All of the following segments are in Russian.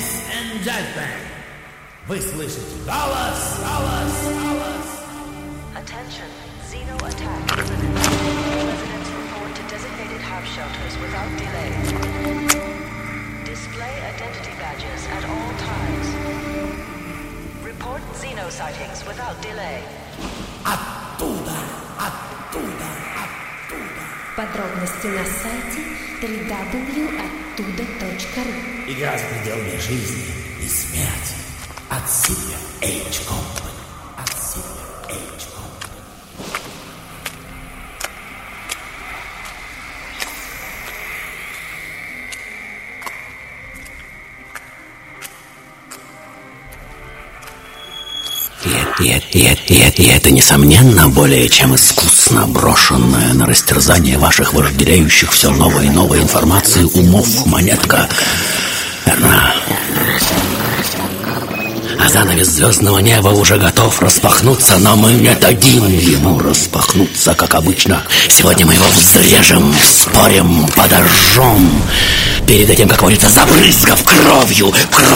Ladies and gentlemen, вы слышите голос. Attention, Xeno attack imminent. Residents report to designated house shelters without delay. Display identity badges at all times. Report Xeno sightings without delay. Оттуда. Подробности на сайте www.оттуда.ру. Игра за пределами жизни и смерти. От Silver Age Company. И это, несомненно, более чем искусно брошенная на растерзание ваших вожделеющих все новой и новой информации умов монетка. Верно. А занавес звездного неба уже готов распахнуться, но мы не дадим ему распахнуться, как обычно. Сегодня мы его взрежем, вспорим, подожжем. Перед этим, как говорится, забрызгав кровью.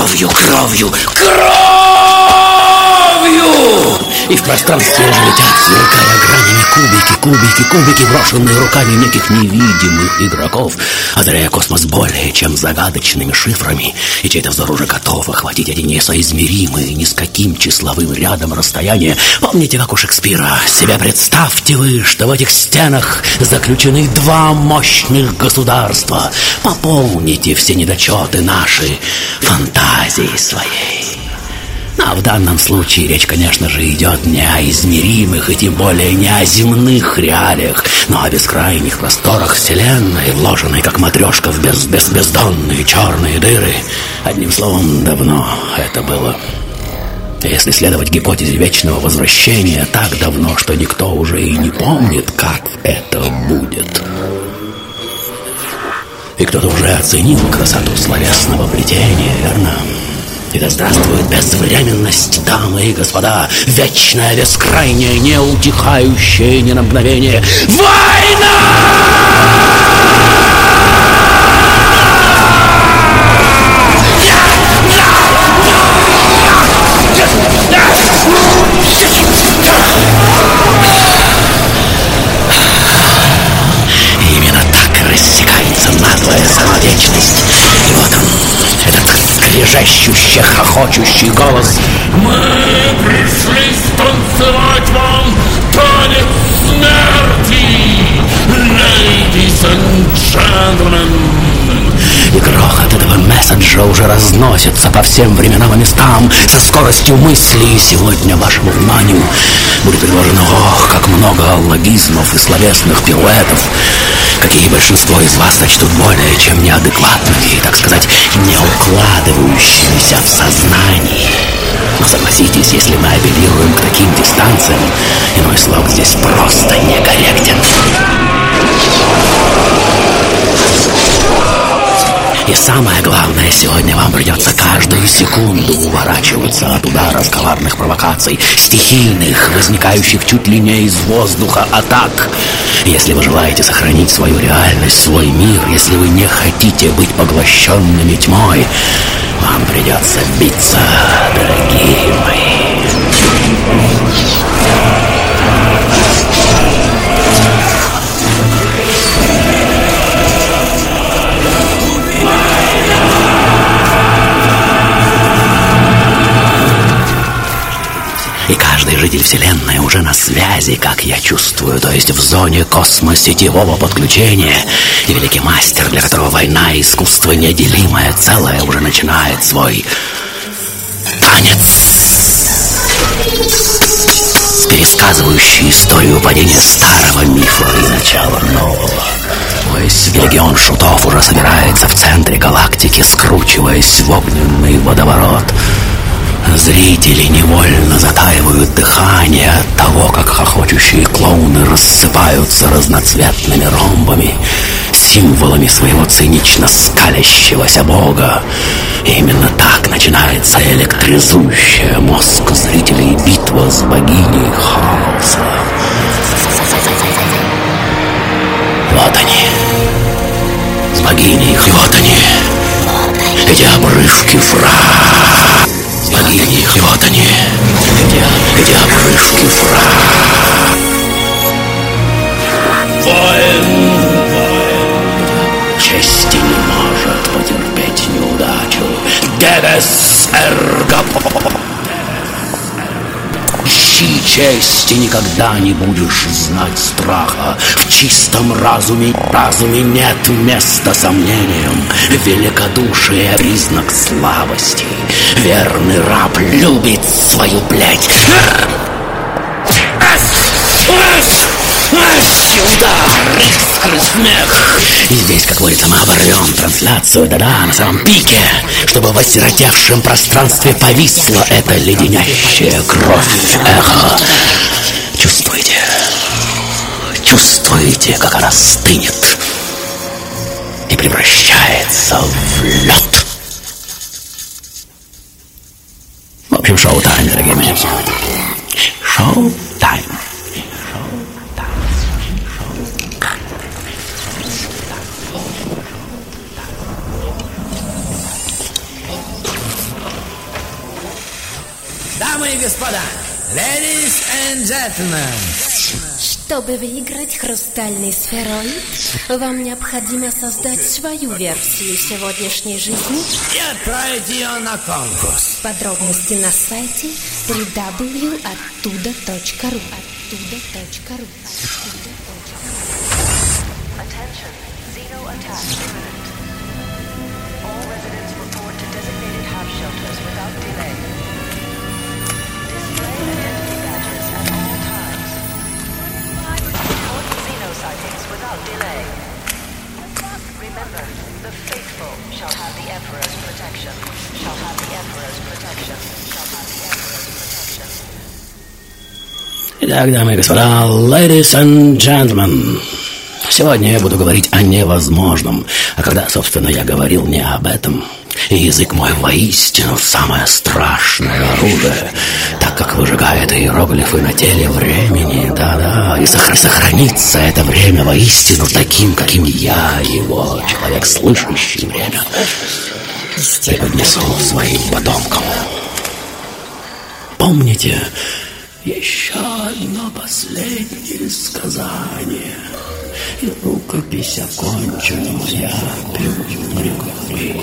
И в пространстве уже летят, сверкая гранями, кубики, брошенные руками неких невидимых игроков, озаряя космос более чем загадочными шифрами, и чей-то взор уже готов охватить эти несоизмеримые ни с каким числовым рядом расстояния. Помните, как у Шекспира? Себе представьте вы, что в этих стенах заключены два мощных государства. Пополните все недочеты наши фантазией своей. А в данном случае речь, конечно же, идет не о измеримых и тем более не о земных реалиях, но о бескрайних просторах вселенной, вложенной как матрешка в бездонные черные дыры. Одним словом, давно это было. Если следовать гипотезе вечного возвращения, так давно, что никто уже и не помнит, как это будет. И кто-то уже оценил красоту словесного плетения, верно? И да здравствует безвременность, дамы и господа, вечная, бескрайняя, неутихающая ни на мгновение война! Именно так рассекается надвое сама вечность. И вот он, этот скрежещущий, хохочущий голос. Мы пришли станцевать вам танец смерти, ladies and gentlemen. И грохот этого месседжа уже разносится по всем временам и местам со скоростью мысли. И сегодня вашему вниманию будет предложено, как много аллогизмов и словесных пируэтов, какие большинство из вас сочтут более чем неадекватными и, так сказать, не укладывающимися в сознании. Но согласитесь, если мы апеллируем к таким дистанциям, иной слог здесь просто некорректен. И самое главное, сегодня вам придется каждую секунду уворачиваться от ударов коварных провокаций, стихийных, возникающих чуть ли не из воздуха атак. Если вы желаете сохранить свою реальность, свой мир, если вы не хотите быть поглощенными тьмой, вам придется биться, дорогие мои. И каждый житель вселенной уже на связи, как я чувствую, то есть в зоне космосетевого подключения. И великий мастер, для которого война и искусство неделимое целое, уже начинает свой танец, пересказывающий историю падения старого мифа и начала нового. Весь легион шутов уже собирается в центре галактики, скручиваясь в огненный водоворот. Зрители невольно затаивают дыхание от того, как хохочущие клоуны рассыпаются разноцветными ромбами, символами своего цинично скалящегося бога. И именно так начинается электризующая мозг зрителей битва с богиней хаоса. Вот они, с богиней, вот они. эти обрывки фраз. Богини, вот они, эти обрывки фраз. Воин чести не может потерпеть неудачу. Дебес эрго. Ищи чести, никогда не будешь знать страха. В чистом разуме нет места сомнениям. Великодушие — признак слабости. Верный раб любит свою плеть. Удар, искры, смех. И здесь, как говорится, мы оборвем трансляцию, да-да, на самом пике, чтобы в осиротевшем пространстве повисла эта леденящая кровь эхо. Чувствуете, как она стынет и превращается в лед. В общем, шоу-тайм, дорогие мои. Шоу-тайм. Дамы и господа, ladies and gentlemen. Чтобы выиграть хрустальный сфероид, вам необходимо создать свою версию сегодняшней жизни И отправить ее на конкурс. Подробности на сайте www.ottуда.ru. Attention, Xeno attack imminent. All residents report to designated half shelters without delay. Display identity badges at all times. Report Xeno sightings without delay. Remember, the faithful shall have the Emperor's protection. Shall have the Emperor's protection. Shall have the Emperor's protection. Итак, дамы и господа, ladies and gentlemen, сегодня я буду говорить о невозможном. А когда, собственно, я говорил не об этом, и язык мой воистину самое страшное оружие, так как выжигает иероглифы на теле времени, да-да, и сохранится это время воистину таким, каким я его, человек, слышащий время, преподнесу своим потомкам. Помните, еще одно последнее сказание, и рукопись окончена моя прямой.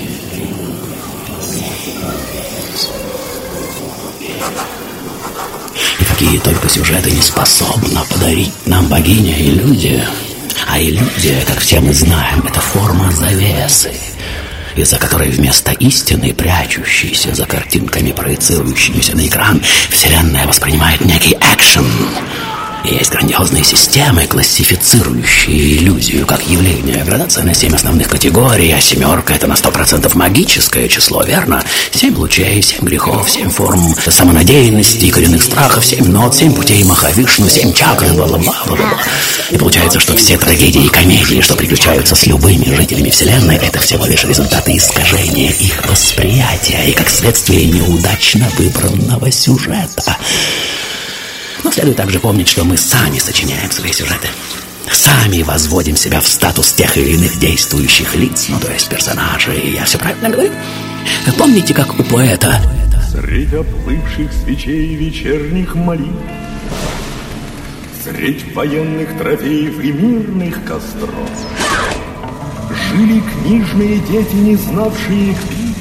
И какие только сюжеты не способна подарить нам богиня иллюзия. А иллюзия, как все мы знаем, это форма завесы, из-за которой вместо истины, прячущейся за картинками, проецирующимися на экран, вселенная воспринимает некий экшен. И есть грандиозные системы, классифицирующие иллюзию как явление. Градация на 7 основных категорий, а семерка — это на 100% магическое число, верно? 7 лучей, 7 грехов, 7 форм самонадеянности и коренных страхов, 7 нот, 7 путей Махавишну, 7 чакр, бла-бла-бла-бла-бла. И получается, что все трагедии и комедии, что приключаются с любыми жителями Вселенной, это всего лишь результаты искажения их восприятия и, как следствие, неудачно выбранного сюжета. Но следует также помнить, что мы сами сочиняем свои сюжеты. Сами возводим себя в статус тех или иных действующих лиц, ну, то есть персонажей. Я все правильно говорю? Помните, как у поэта? Средь оплывших свечей вечерних молитв, средь военных трофеев и мирных костров жили книжные дети, не знавшие их битв,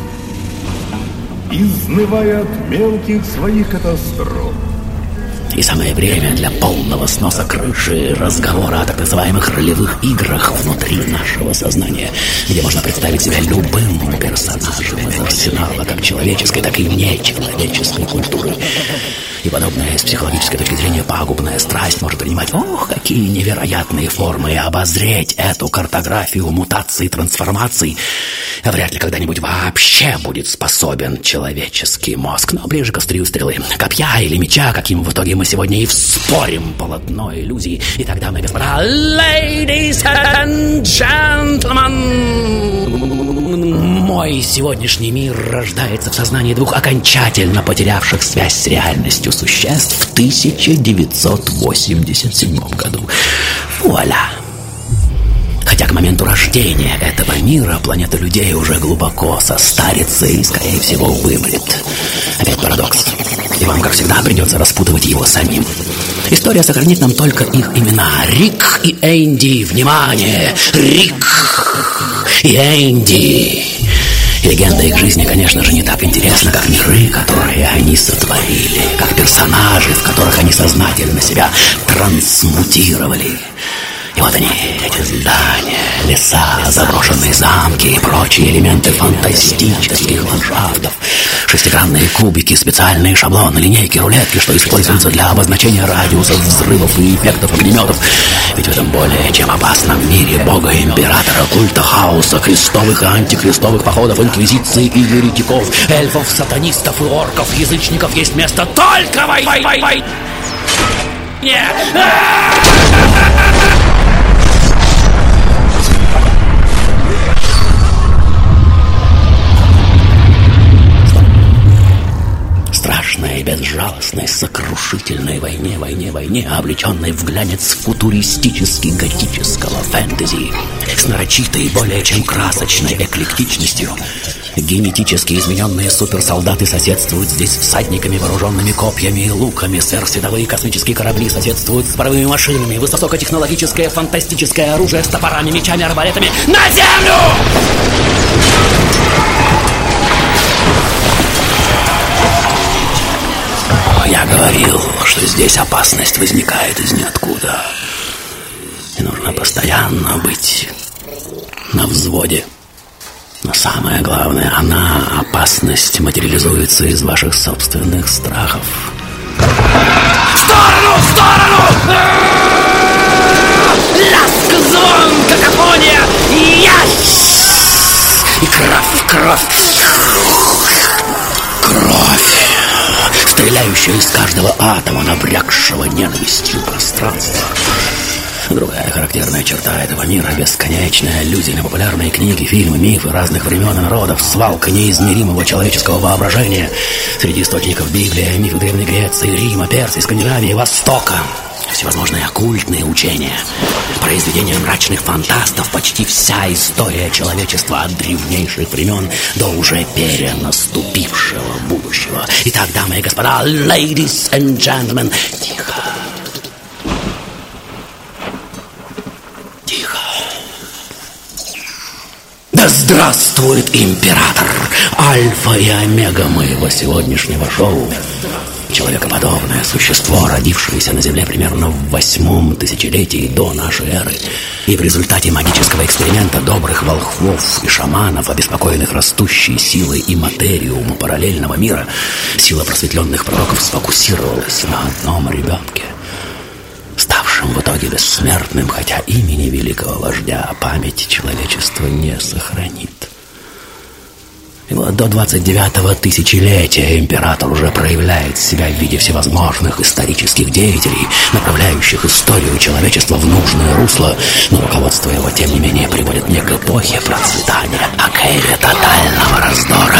изнывая от мелких своих катастроф. И самое время для полного сноса крыши разговора о так называемых ролевых играх внутри нашего сознания, где можно представить себя любым персонажем из арсенала как человеческой, так и нечеловеческой культуры. И подобная с психологической точки зрения пагубная страсть может принимать, какие невероятные формы, и обозреть эту картографию мутаций, трансформаций вряд ли когда-нибудь вообще будет способен человеческий мозг. Но ближе к острию стрелы, копья или меча, каким в итоге мы сегодня и вспорим полотно иллюзий. И тогда, мои господа, ladies and gentlemen, мой сегодняшний мир рождается в сознании двух окончательно потерявших связь с реальностью существ в 1987 году. Вуаля! Хотя к моменту рождения этого мира планета людей уже глубоко состарится и, скорее всего, вымрет. Опять парадокс. И вам, как всегда, придется распутывать его самим. История сохранит нам только их имена. Рик и Энди. Внимание! Рик и Энди. И легенда их жизни, конечно же, не так интересна, как миры, которые они сотворили, как персонажи, в которых они сознательно себя трансмутировали. И вот они, эти здания, леса, заброшенные замки и прочие элементы фантастических ландшафтов. Шестигранные кубики, специальные шаблоны, линейки, рулетки, что используются для обозначения радиусов, взрывов и эффектов огнеметов. Ведь в этом более чем опасном мире бога-императора, культа хаоса, крестовых и антикрестовых походов, инквизиции и еретиков, эльфов, сатанистов и орков, язычников есть место только войне! Страшной, безжалостной, сокрушительной войне, облеченной в глянец футуристически-готического фэнтези, с нарочитой, более чем красочной эклектичностью. Генетически измененные суперсолдаты соседствуют здесь с всадниками, вооруженными копьями и луками. Сверхсветовые космические корабли соседствуют с паровыми машинами. Высокотехнологическое фантастическое оружие с топорами, мечами, арбалетами. На землю! Я говорил, что здесь опасность возникает из ниоткуда. И нужно постоянно быть на взводе. Но самое главное, опасность, материализуется из ваших собственных страхов. В сторону! В сторону! Лязг, звон, какофония! И кровь! Стреляющая из каждого атома, набрякшего ненавистью пространства. Другая характерная черта этого мира — бесконечная аллюзия на популярные книги, фильмы, мифы разных времен и народов, свалка неизмеримого человеческого воображения. Среди источников Библия, мифы Древней Греции, Рима, Персии, Скандинавии, Востока. Всевозможные оккультные учения, произведения мрачных фантастов, почти вся история человечества от древнейших времен до уже перенаступившего будущего. Итак, дамы и господа, ladies and gentlemen, тихо. Да здравствует император! Альфа и омега моего сегодняшнего шоу. Человекоподобное существо, родившееся на Земле примерно в 8 тысячелетии до нашей эры. И в результате магического эксперимента добрых волхвов и шаманов, обеспокоенных растущей силой и материума параллельного мира, сила просветленных пророков сфокусировалась на одном ребенке, ставшем в итоге бессмертным, хотя имени великого вождя память человечества не сохранит. И вот до 29-го тысячелетия император уже проявляет себя в виде всевозможных исторических деятелей, направляющих историю человечества в нужное русло, но руководство его, тем не менее, приводит не к эпохе процветания, а к эре тотального раздора.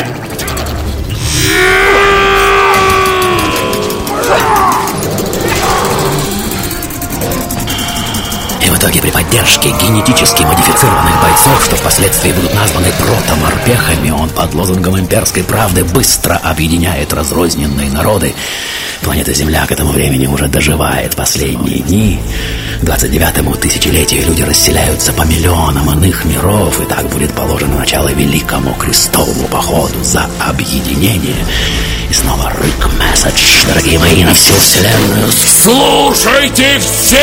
В итоге при поддержке генетически модифицированных бойцов, что впоследствии будут названы протоморпехами, он под лозунгом имперской правды быстро объединяет разрозненные народы. Планета Земля к этому времени уже доживает последние дни. К 29-му тысячелетию люди расселяются по миллионам иных миров, и так будет положено начало великому крестовому походу за объединение. И снова Рик Месседж, дорогие мои, на всю вселенную. Слушайте все!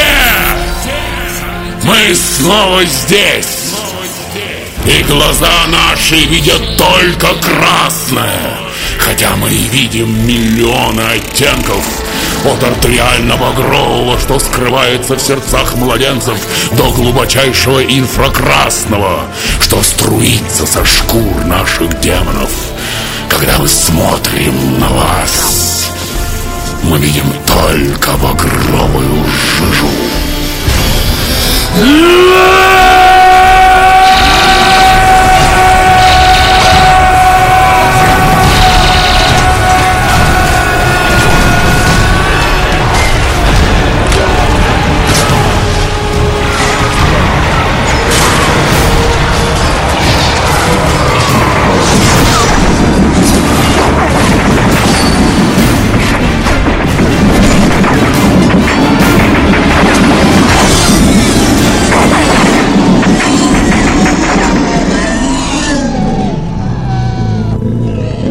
Мы снова здесь, и глаза наши видят только красное, хотя мы видим миллионы оттенков, от артериально-багрового, что скрывается в сердцах младенцев, до глубочайшего инфракрасного, что струится со шкур наших демонов. Когда мы смотрим на вас, мы видим только багровую жижу.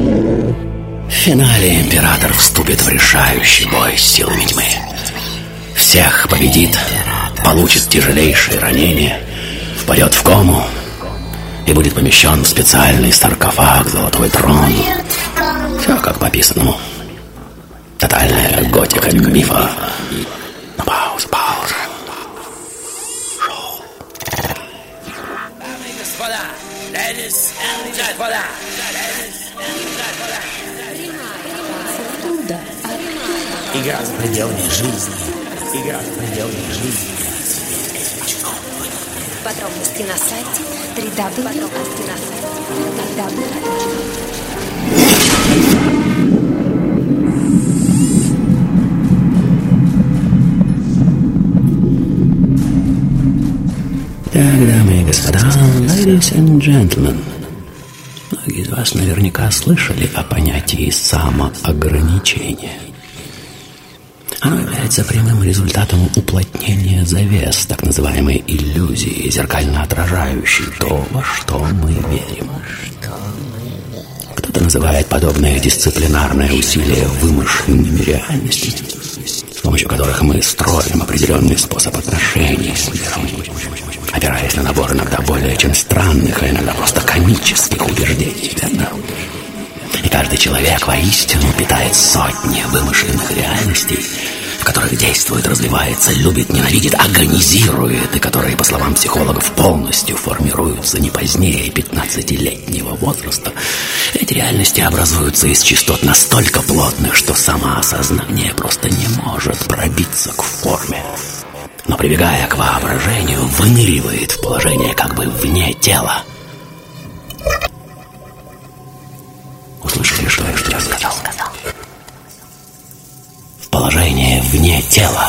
В финале император вступит в решающий бой с силами тьмы. Всех победит, получит тяжелейшие ранения, впадет в кому и будет помещен в специальный саркофаг «Золотой трон». Все как по писанному. Тотальная готика мифа. Но пауза. Шоу. Дамы и господа, ladies and gentlemen. Игра за пределами жизни. Подробности на сайте www. Так, дамы и господа, ladies and gentlemen. Многие из вас наверняка слышали о понятии самоограничения. Оно является прямым результатом уплотнения завес, так называемой иллюзии, зеркально отражающей то, во что мы верим. Кто-то называет подобное дисциплинарное усилие вымышленными реальностями, с помощью которых мы строим определенный способ отношений с миром, опираясь на набор иногда более чем странных, а иногда просто комических убеждений, верно? И каждый человек воистину питает сотни вымышленных реальностей, в которых действует, развивается, любит, ненавидит, агонизирует, и которые, по словам психологов, полностью формируются не позднее 15-летнего возраста. Эти реальности образуются из частот настолько плотных, что самоосознание просто не может пробиться к форме. Но, прибегая к воображению, выныривает в положение как бы вне тела. Услышали, что я сейчас сказал? В положение вне тела.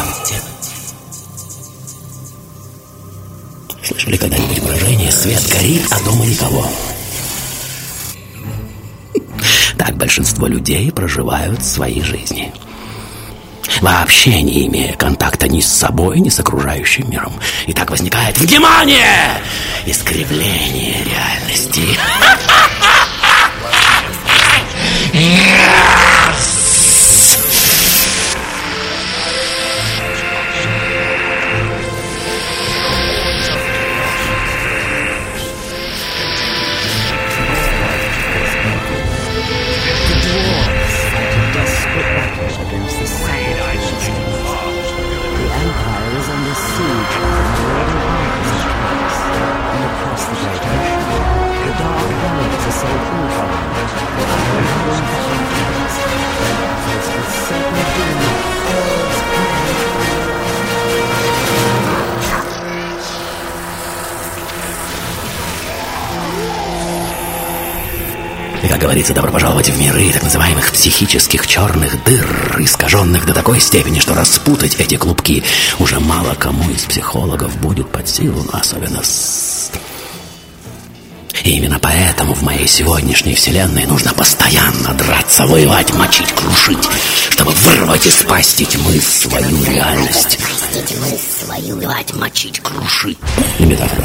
Слышали когда-нибудь выражение «свет горит, а дома никого»? Так большинство людей проживают свои жизни, вообще не имея контакта ни с собой, ни с окружающим миром. И так возникает, внимание, искривление реальности. И, как говорится, добро пожаловать в миры так называемых психических черных дыр, искаженных до такой степени, что распутать эти клубки уже мало кому из психологов будет под силу, но особенно И именно поэтому в моей сегодняшней вселенной нужно постоянно драться, воевать, мочить, крушить, чтобы вырвать из пасти тьмы свою реальность. Воевать, мочить, крушить. Не метафора.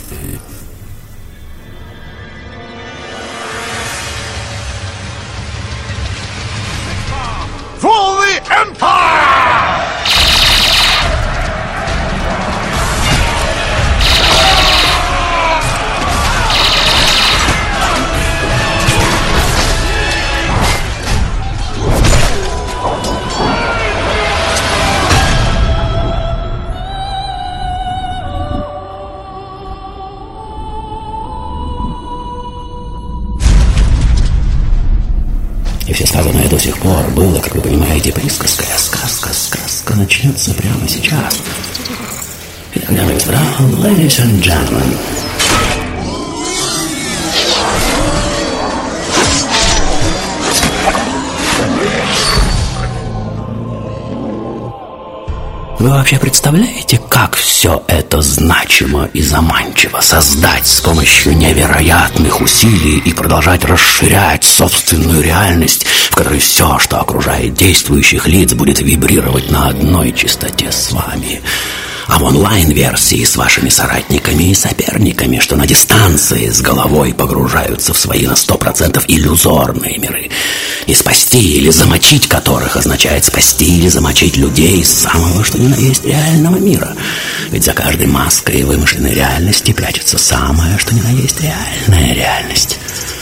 For the Empire! И все сказанное до сих пор было, как вы понимаете, присказкой, а сказка начнется прямо сейчас. Итак, дамы и господа, ladies and gentlemen. Вы вообще представляете, как все это значимо и заманчиво создать с помощью невероятных усилий и продолжать расширять собственную реальность, в которой все, что окружает действующих лиц, будет вибрировать на одной частоте с вами? А в онлайн-версии с вашими соратниками и соперниками, что на дистанции с головой погружаются в свои на 100% иллюзорные миры. И спасти или замочить которых означает спасти или замочить людей из самого что ни на есть реального мира. Ведь за каждой маской вымышленной реальности прячется самое что ни на есть реальная реальность.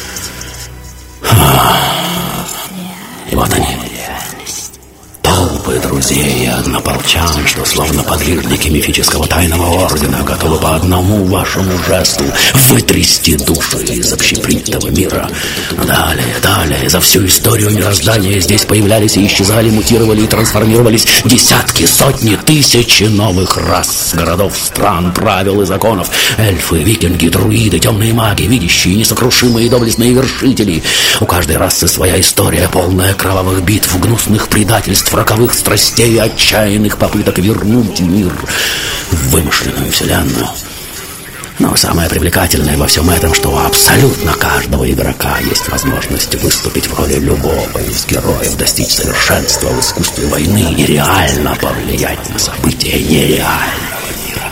И вот они. Толпы друзей и однополчан, что словно подвижники мифического тайного ордена готовы по одному вашему жесту вытрясти души из общепринятого мира. Далее, за всю историю мироздания здесь появлялись и исчезали, мутировали и трансформировались десятки, сотни, тысячи новых рас, городов, стран, правил и законов. Эльфы, викинги, друиды, темные маги, видящие, несокрушимые доблестные вершители. У каждой расы своя история, полная кровавых битв, гнусных предательств, роковых страстей и отчаянных попыток вернуть мир в вымышленную вселенную. Но самое привлекательное во всем этом, что у абсолютно каждого игрока есть возможность выступить в роли любого из героев, достичь совершенства в искусстве войны и реально повлиять на события нереального мира.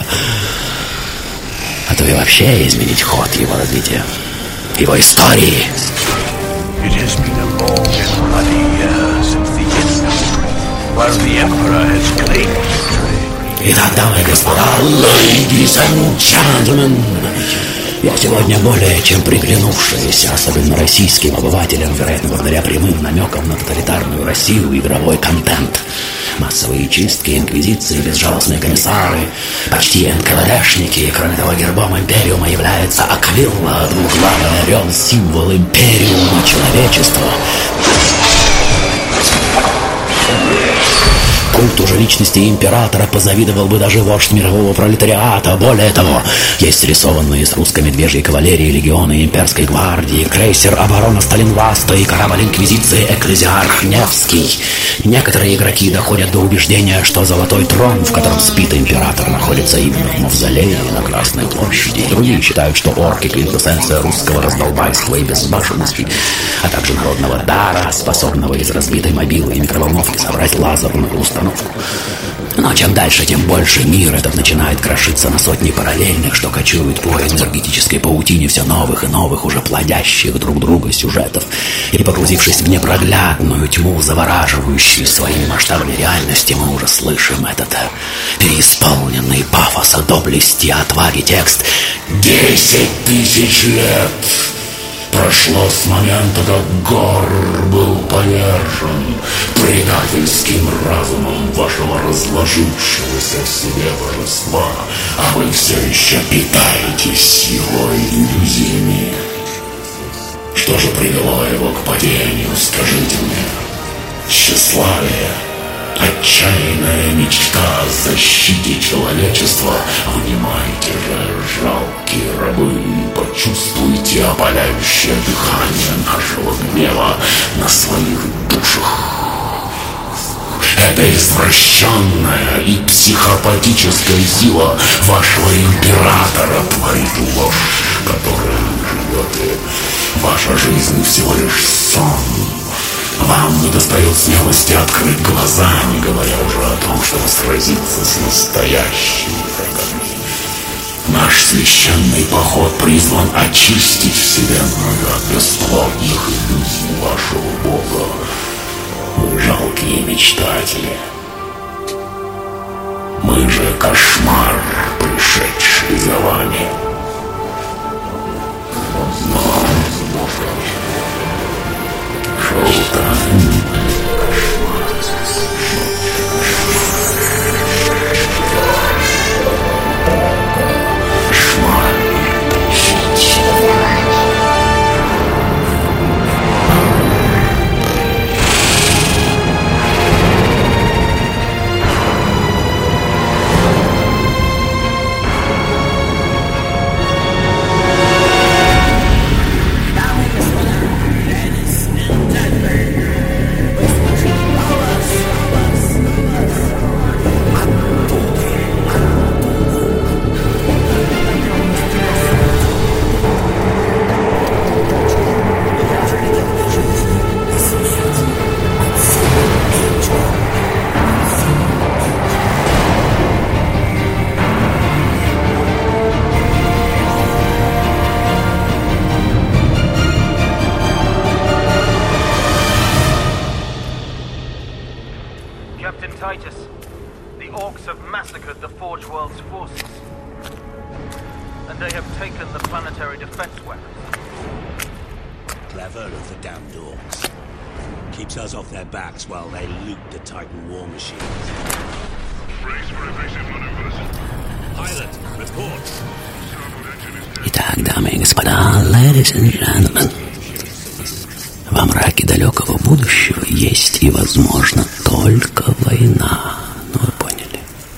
А то и вообще изменить ход его развития, его истории. Итак, дамы и господа, ladies and gentlemen, я сегодня более чем приглянувшийся, особенно российским обывателям, вероятно, благодаря прямым намекам на тоталитарную Россию, игровой контент. Массовые чистки, инквизиции, безжалостные комиссары, почти НКВДшники. Кроме того, гербом Империума является Аквилла, двуглавый орел, символ Империума человечества. Культу же личности императора позавидовал бы даже вождь мирового пролетариата. Более того, есть рисованные с русской медвежьей кавалерии легионы имперской гвардии, крейсер оборона Сталинваста и корабль инквизиции Экклезиарх Невский. Некоторые игроки доходят до убеждения, что золотой трон, в котором спит император, находится именно в мавзолее на Красной площади. Другие считают, что орки — квинтэссенция русского раздолбайства и безбашенности, а также народного дара, способного из разбитой мобилы и микроволновки собрать лазерную установку. Но чем дальше, тем больше мир этот начинает крошиться на сотни параллельных, что кочуют по энергетической паутине все новых и новых, уже плодящих друг друга сюжетов. И погрузившись в непроглядную тьму, завораживающую своими масштабами реальности, мы уже слышим этот переисполненный пафоса, доблести, отваги текст. 10 000 лет прошло с момента, как Гор был повержен предательским разумом вашего разложившегося в себе божества, а вы все еще питаетесь его иллюзиями. Что же привело его к падению, скажите мне? Тщеславие, отчаянная мечта о защите человечества. Внимайте же, жалкие рабы, почувствуйте опаляющее дыхание нашего гнева на своих душах. Это извращенная и психопатическая сила вашего императора творит ложь, которой вы живете. Ваша жизнь всего лишь сон. Вам недостает смелости открыть глаза, не говоря уже о том, чтобы сразиться с настоящими врагами. Наш священный поход призван очистить вселенную от бесплодных иллюзий вашего Бога. Вы жалкие мечтатели. Мы же кошмар, пришедший за вами. Шоу-тайм. Titus, the Orcs have massacred the Forge World's forces. And they have taken the planetary defense weapons. Clever of the damned Orcs. Keeps us off their backs while they loot the Titan war machines. Brace for evasive maneuvers. Pilot, report. Итак, дамы и господа, ladies and gentlemen, во мраке далекого будущего есть и, возможно, только война. Ну, вы поняли.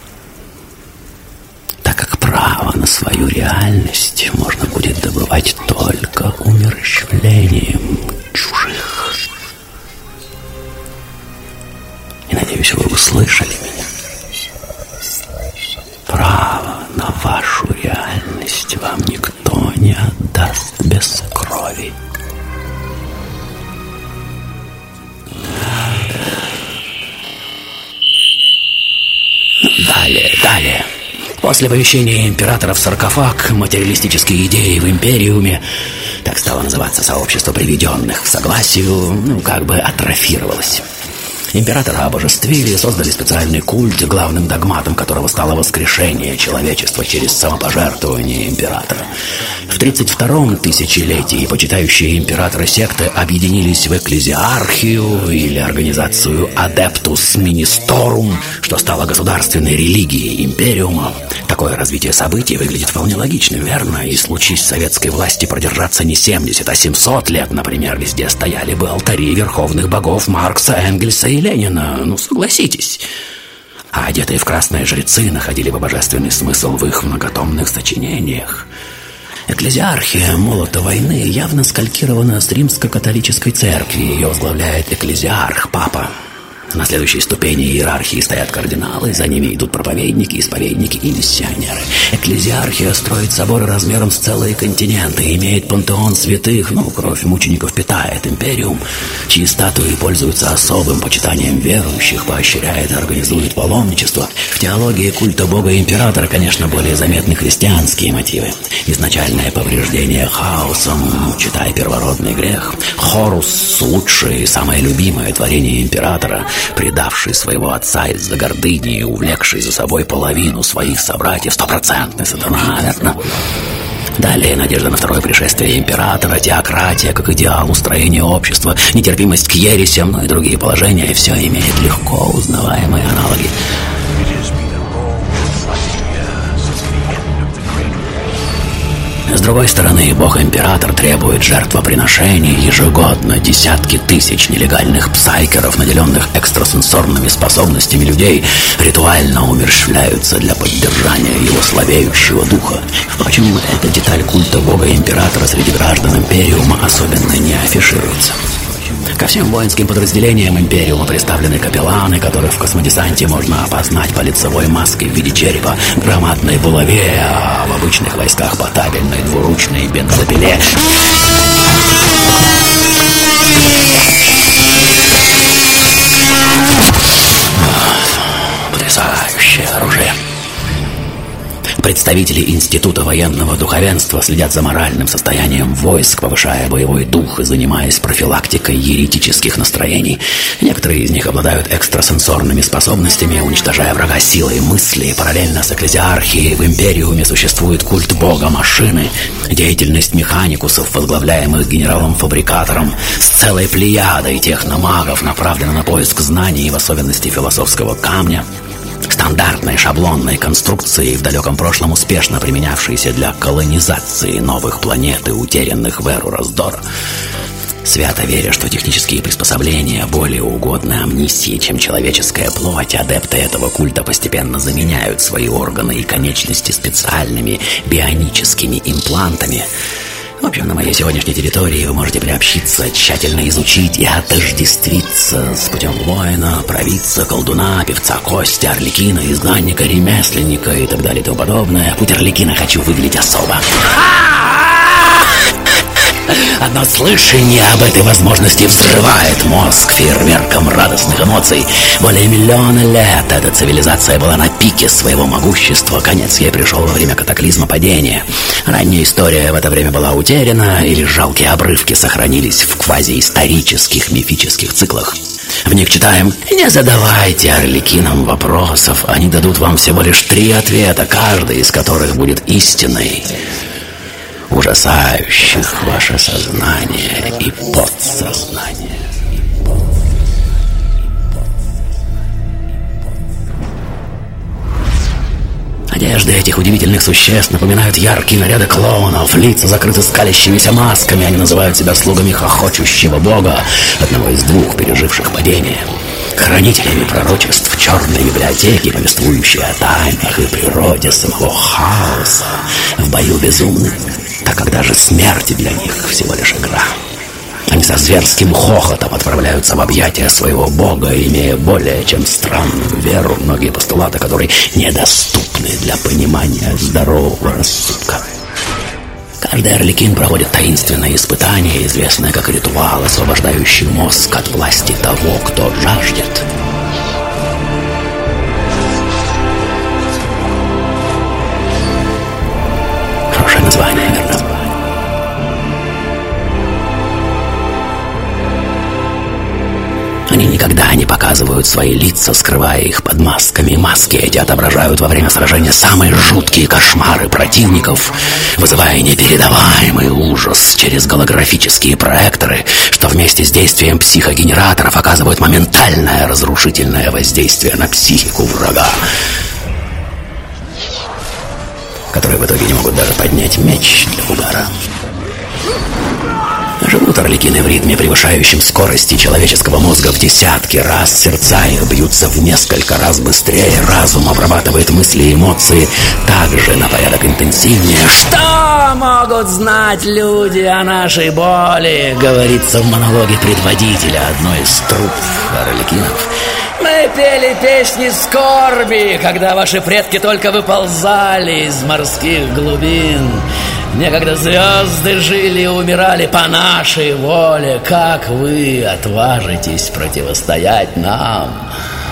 Так как право на свою реальность можно будет добывать только умерщвлением чужих. И, надеюсь, вы услышали меня. Право на вашу реальность вам никто не отдаст без крови. Далее. После помещения императора в саркофаг, материалистические идеи в Империуме, так стало называться сообщество приведенных к согласию, как бы атрофировалось. Императора обожествили, создали специальный культ, главным догматом которого стало воскрешение человечества через самопожертвование императора. В 32-м тысячелетии почитающие императора секты объединились в экклезиархию или организацию Adeptus Ministorum, что стало государственной религией Империума. Такое развитие событий выглядит вполне логичным, верно? И случись советской власти продержаться не 70, а 700 лет, например, везде стояли бы алтари верховных богов Маркса, Энгельса и Ленина, ну согласитесь. А одетые в красные жрецы находили бы божественный смысл в их многотомных сочинениях. Экклезиархия молота войны явно скалькирована с римско-католической церкви. Ее возглавляет экклезиарх, папа. На следующей ступени иерархии стоят кардиналы, за ними идут проповедники, исповедники и миссионеры. Экклезиархия строит соборы размером с целые континенты, имеет пантеон святых, кровь мучеников питает Империум, чьи статуи пользуются особым почитанием верующих, поощряет и организует паломничество. В теологии культа бога императора, конечно, более заметны христианские мотивы. Изначальное повреждение хаосом, читай первородный грех. Хорус, лучшее и самое любимое творение императора, предавший своего отца из-за гордыни и увлекший за собой половину своих собратьев, стопроцентный сатана, верно? Далее надежда на второе пришествие императора, теократия как идеал устроения общества, нетерпимость к ересям, и другие положения, все имеет легко узнаваемые аналоги. С другой стороны, бог-император требует жертвоприношений ежегодно. Десятки тысяч нелегальных псайкеров, наделенных экстрасенсорными способностями людей, ритуально умерщвляются для поддержания его слабеющего духа. Впрочем, эта деталь культа бога-императора среди граждан Империума особенно не афишируется. Ко всем воинским подразделениям Империума представлены капелланы, которых в космодесанте можно опознать по лицевой маске в виде черепа, громадной булаве, а в обычных войсках по табельной двуручной бензопиле. Потрясающее оружие. Представители Института военного духовенства следят за моральным состоянием войск, повышая боевой дух и занимаясь профилактикой еретических настроений. Некоторые из них обладают экстрасенсорными способностями, уничтожая врага силой мысли. Параллельно с экклезиархией в Империуме существует культ бога машины, деятельность механикусов, возглавляемых генералом-фабрикатором, с целой плеядой техномагов направлена на поиск знаний, в особенности философского камня. Стандартные шаблонные конструкции, в далеком прошлом успешно применявшиеся для колонизации новых планет и утерянных в эру раздора. Свято веря, что технические приспособления более угодны амнисии, чем человеческая плоть, адепты этого культа постепенно заменяют свои органы и конечности специальными бионическими имплантами. В общем, на моей сегодняшней территории вы можете приобщиться, тщательно изучить и отождествиться с путем воина, провидца, колдуна, певца кости, арлекина, изгнанника, ремесленника и так далее и тому подобное. Путь арлекина хочу выделить особо. Одно слышание об этой возможности взрывает мозг фейерверком радостных эмоций. Более миллиона лет эта цивилизация была на пике своего могущества. Конец ей пришел во время катаклизма падения. Ранняя история в это время была утеряна, или жалкие обрывки сохранились в квазиисторических мифических циклах. В них читаем: «Не задавайте Арлекинам вопросов, они дадут вам всего лишь 3 ответа, каждый из которых будет истиной, ужасающих ваше сознание и подсознание». Одежды этих удивительных существ напоминают яркие наряды клоунов, лица закрыты скалящимися масками, они называют себя слугами хохочущего бога, одного из 2 переживших падение, хранителями пророчеств черной библиотеки, повествующей о тайнах и природе самого хаоса, в бою безумных, так как даже смерть для них всего лишь игра. Они со зверским хохотом отправляются в объятия своего бога, имея более чем странную веру в многие постулаты, которые недоступны для понимания здорового рассудка. Каждый Арлекин проводит таинственное испытание, известное как ритуал, освобождающий мозг от власти того, кто жаждет. Хорошее название, верно? Они никогда не показывают свои лица, скрывая их под масками. Маски эти отображают во время сражения самые жуткие кошмары противников, вызывая непередаваемый ужас через голографические проекторы, что вместе с действием психогенераторов оказывают моментальное разрушительное воздействие на психику врага, которые в итоге не могут даже поднять меч для удара. Живут Арлекины в ритме, превышающем скорости человеческого мозга в десятки раз. Сердца их бьются в несколько раз быстрее. Разум обрабатывает мысли и эмоции также на порядок интенсивнее. «Что могут знать люди о нашей боли?» говорится в монологе предводителя одной из труп Арлекинов. «Мы пели песни скорби, когда ваши предки только выползали из морских глубин. Некогда звезды жили и умирали по нашей воле. Как вы отважитесь противостоять нам?»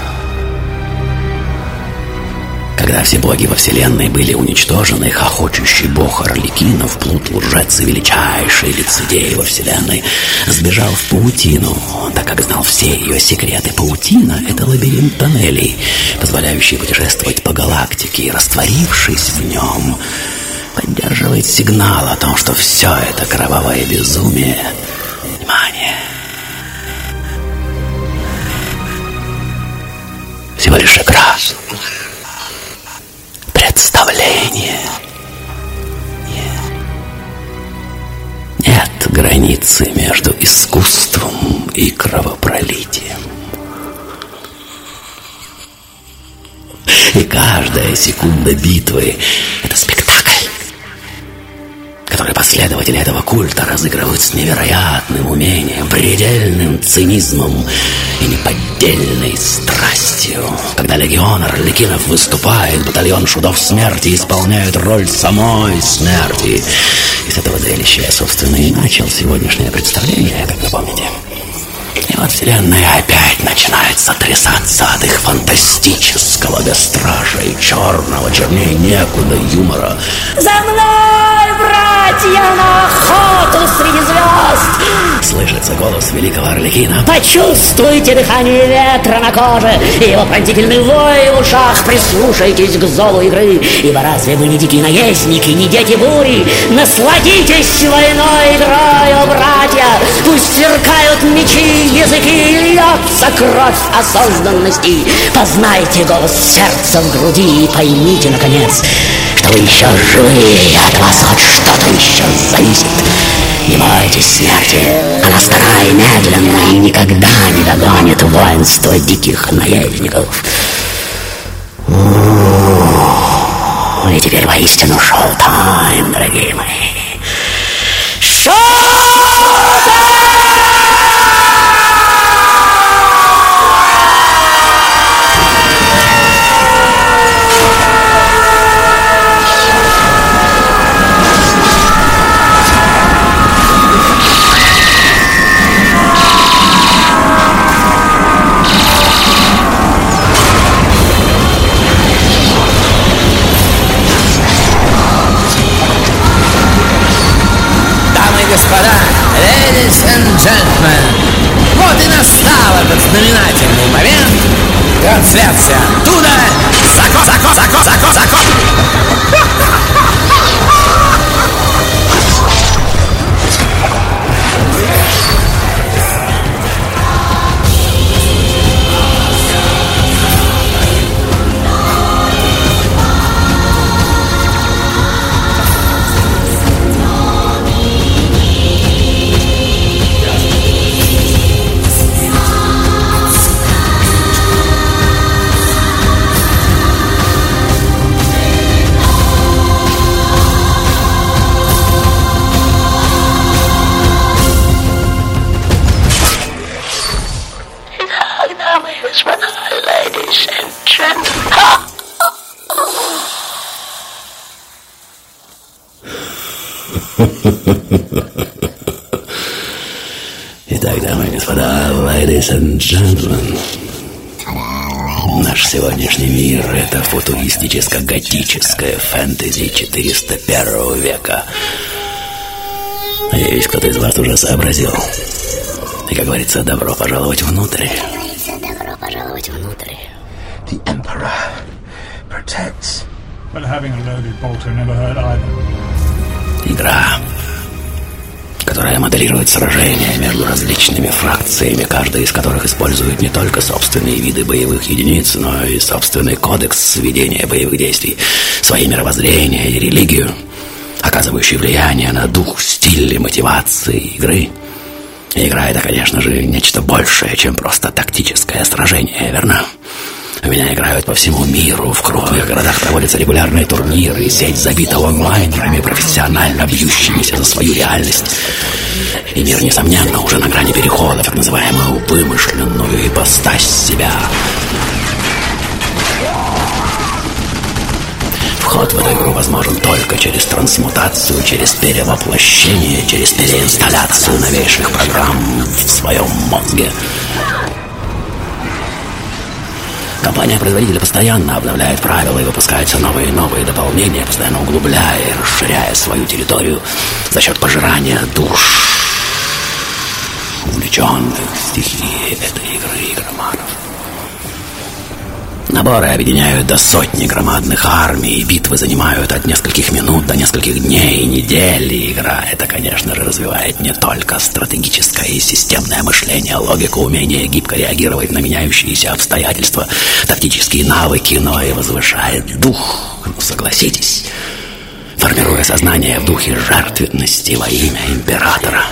Когда все боги во вселенной были уничтожены, хохочущий бог Арлекинов, плут, лжец и величайший лицедей во вселенной, сбежал в паутину, так как знал все ее секреты. Паутина — это лабиринт тоннелей, позволяющий путешествовать по галактике, и, растворившись в нем, поддерживает сигнал о том, что все это кровавое безумие. Внимание! Всего лишь игра. Представление. Нет границы между искусством и кровопролитием. И каждая секунда битвы — это спектакль, который последователи этого культа разыгрывают с невероятным умением, предельным цинизмом и неподдельной страстью. Когда легион Арлекинов выступает, батальон шутов смерти исполняет роль самой смерти. И с этого зрелища я, собственно, и начал сегодняшнее представление, как вы помните. И вот вселенная опять начинает сотрясаться от их фантастического гастража и чернее некуда юмора. За мной, братья, на охоту среди звезд! Слышится голос великого Арлекина. Почувствуйте дыхание ветра на коже и его пронзительный вой в ушах. Прислушайтесь к зову игры, ибо разве вы не дикие наездники, не дети бури? Насладитесь войной игрою, братья! Пусть сверкают мечи, языки, льется кровь осознанности. Познайте голос сердца в груди и поймите, наконец, что вы еще живы, и от вас хоть что-то еще зависит. Не бойтесь смерти, она стара и медленна, и никогда не догонит воинство диких наездников. И теперь воистину шоу-тайм, дорогие мои. Шоу-тайм! знаменательный момент. Трансляция оттуда. Закон. Ladies and gentlemen. Итак, дамы и господа, ladies and gentlemen, наш сегодняшний мир — это футуристическо-готическое фэнтези 401 века. Надеюсь, кто-то из вас уже сообразил. И, как говорится, добро пожаловать внутрь. The Emperor protects. But having a loaded bolter never hurt either. Игра, которая моделирует сражения между различными фракциями, каждая из которых использует не только собственные виды боевых единиц, но и собственный кодекс ведения боевых действий, свои мировоззрения и религию, оказывающие влияние на дух, стиль и мотивации игры. И игра — это, конечно же, нечто большее, чем просто тактическое сражение, верно? У меня играют по всему миру, в крупных городах проводятся регулярные турниры, сеть забита онлайнерами, профессионально бьющимися за свою реальность. И мир, несомненно, уже на грани перехода в так называемую вымышленную ипостась себя. Вход в эту игру возможен только через трансмутацию, через перевоплощение, через переинсталляцию новейших программ в своем мозге. Компания-производитель постоянно обновляет правила и выпускает все новые и новые дополнения, постоянно углубляя и расширяя свою территорию за счет пожирания душ, увлеченных стихией этой игры игроманов. Наборы объединяют до сотни громадных армий, и битвы занимают от нескольких минут до нескольких дней, недель. И игра это, конечно же, развивает не только стратегическое и системное мышление, логику, умение гибко реагировать на меняющиеся обстоятельства, тактические навыки, но и возвышает дух, согласитесь, формируя сознание в духе жертвенности во имя императора.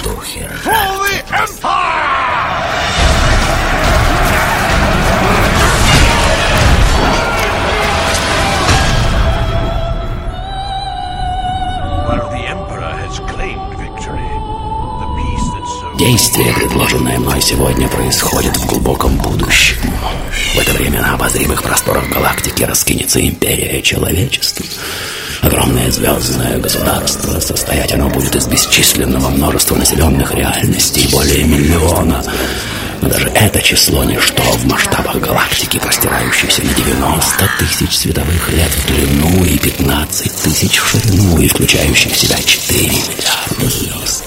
Действие, предложенное мной сегодня, происходит в глубоком будущем. В это время на обозримых просторах галактики раскинется империя человечества. Огромное звездное государство. Состоять оно будет из бесчисленного множества населенных реальностей, более миллиона. Но даже это число ничто в масштабах галактики, простирающейся на 90 тысяч световых лет в длину и 15 тысяч в ширину, и включающих в себя 4 миллиарда звезд.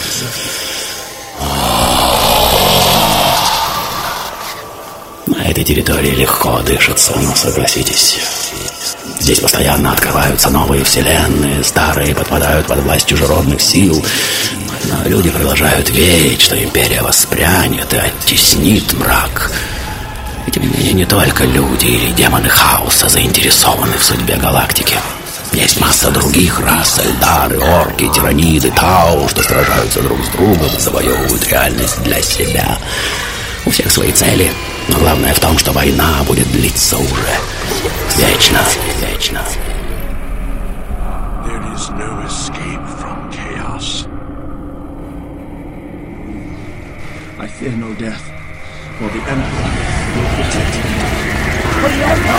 На этой территории легко дышится, но согласитесь, здесь постоянно открываются новые вселенные, старые подпадают под власть чужеродных сил, но люди продолжают верить, что империя воспрянет и оттеснит мрак. И тем не менее, не только люди или демоны хаоса заинтересованы в судьбе галактики. Есть масса других рас, эльдары, орки, тираниды, тау, что сражаются друг с другом и завоевывают реальность для себя. У всех свои цели, но главное в том, что война будет длиться уже вечно. There is no escape from chaos. I fear no death, for the Emperor will protect me.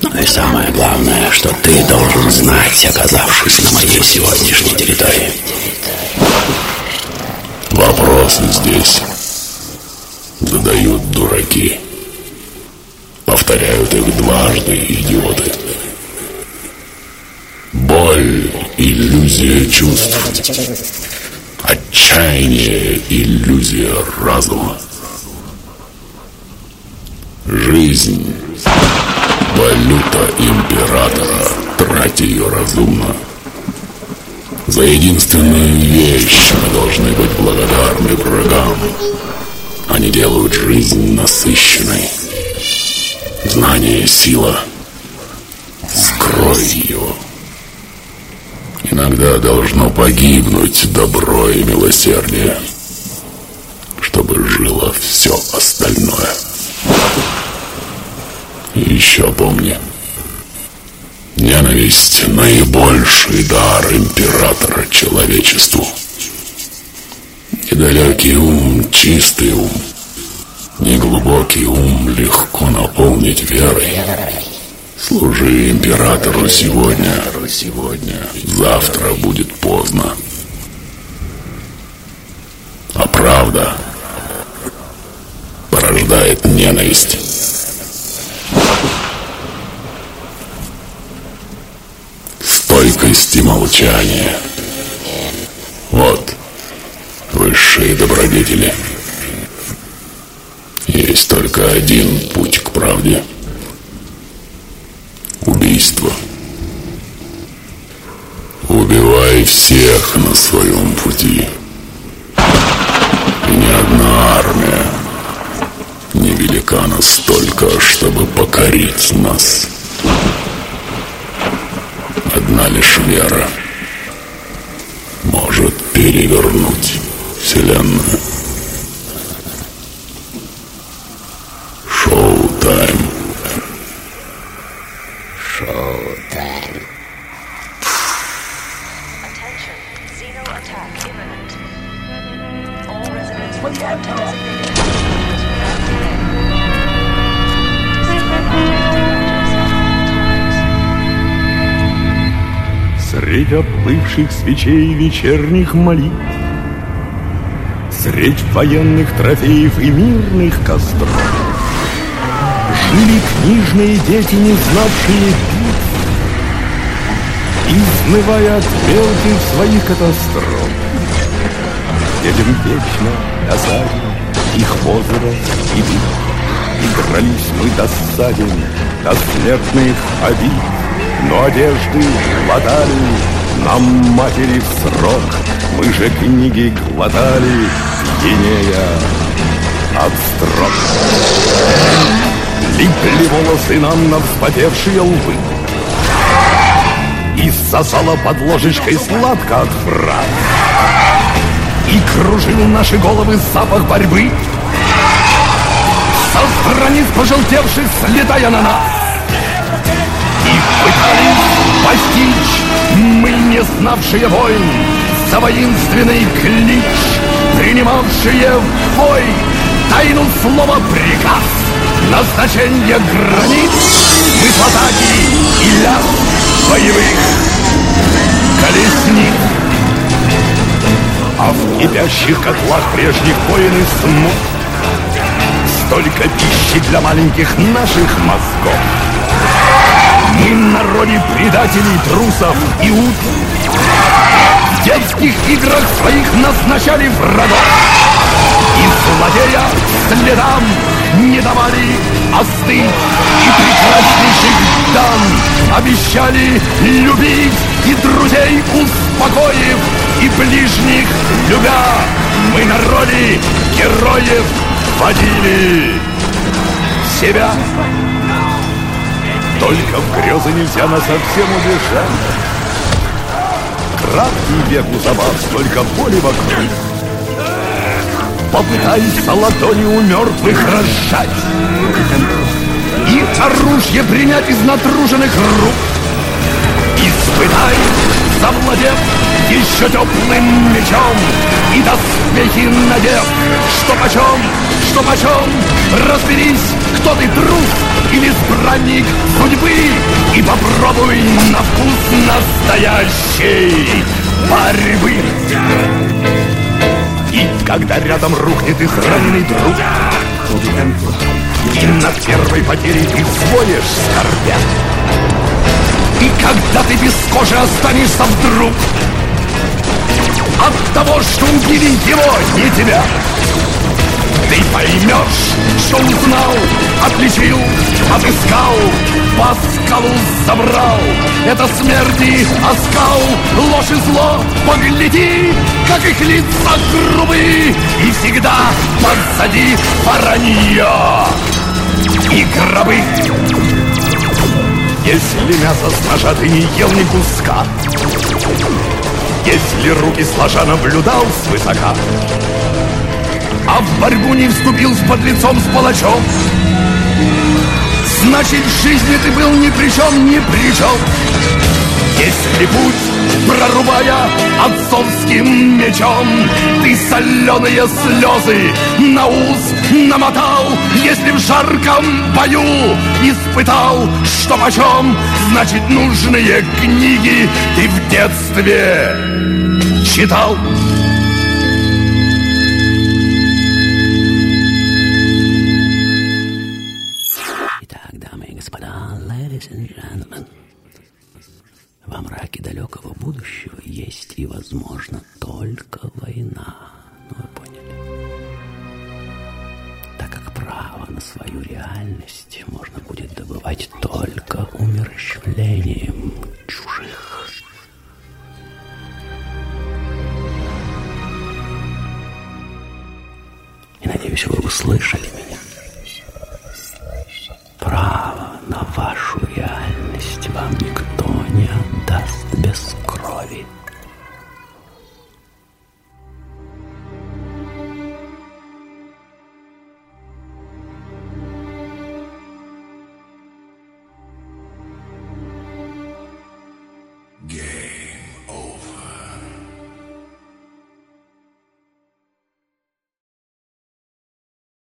И самое главное, что ты должен знать, оказавшись на моей сегодняшней территории. Вопросы здесь задают дураки. Повторяют их дважды идиоты. Боль — иллюзия чувств. Отчаяние — иллюзия разума. Жизнь — валюта императора. Трать ее разумно. За единственную вещь мы должны быть благодарны врагам. Они делают жизнь насыщенной. Знание — сила. Скрой его. Иногда должно погибнуть добро и милосердие, чтобы жило все остальное. И еще помни, ненависть — наибольший дар императора человечеству. Недалекий ум, чистый ум, неглубокий ум легко наполнить верой. Служи императору сегодня, завтра будет поздно. А правда порождает ненависть. Стойкость и молчание — вот высшие добродетели. Есть только один путь к правде — убийство. Убивай всех на своем пути. И ни одна армия не велика настолько, чтобы покорить нас. Одна лишь вера может перевернуть вселенную. Шоу-тайм. Шоу-тайм. Attention, Xeno attack imminent. All residents report to designated headquarters without delay. Disable automatic at all times. Средь оплывших свечей вечерних молитв, средь военных трофеев и мирных костров жили книжные дети, не знавшие битв, изнывая от мелких своих катастроф. Детям вечно досаден их возраст и вид, и дрались мы досаден до смертных обид. Но одежды глотали нам матери в срок, мы же книги глотали, пьянея от строк. Липли волосы нам на вспотевшие лбы, и сосала под ложечкой сладко от фраз, и кружил наши головы запах борьбы, со страниц пожелтевших слетая на нас. Пытались постичь мы, не знавшие войн, за воинственный клич, принимавшие в бой тайну слова приказ, назначение границ, смысл атаки и лязг боевых колесниц. А в кипящих котлах прежних войн и смут столько пищи для маленьких наших мозгов. Мы народе предателей, трусов и ут. В детских играх своих назначали врагов, и злодея следам не давали остыть, и прекраснейших дам обещали любить, и друзей успокоив, и ближних любя, мы народе героев водили себя. Только в грезы нельзя нас совсем убежать. Краткий век у забав, столько боли вокруг. Попытайся ладони у мертвых разжать и оружие принять из натруженных рук. Испытай, завладев еще теплым мечом, и доспехи надев, что почем что почем. Разберись, кто ты, трус или избранник судьбы, и попробуй на вкус настоящей борьбы. И когда рядом рухнет их раненый друг, и над первой потерей ты взвоешь скорбя, и когда ты без кожи останешься вдруг от того, что убили его, не тебя, ты поймешь, что узнал, отличил, отыскал, по скалу забрал. Это смерти оскал, ложь и зло, погляди, как их лица грубые, и всегда позади воронье и гробы. Если мясо с ножа ты не ел ни куска, если руки сложа наблюдал свысока, а в борьбу не вступил с подлецом, с палачом, значит, в жизни ты был ни при чем, ни при чем. Если путь, прорубая отцовским мечом, ты соленые слезы на ус намотал, если в жарком бою испытал, что почем, значит, нужные книги ты в детстве читал. Ladies and gentlemen, во мраке далекого будущего есть и, возможно, только война. Ну, вы поняли. Так как право на свою реальность можно будет добывать только умерщвлением чужих. И надеюсь, вы услышали меня. Право на вашу реальность вам никто не отдаст без крови.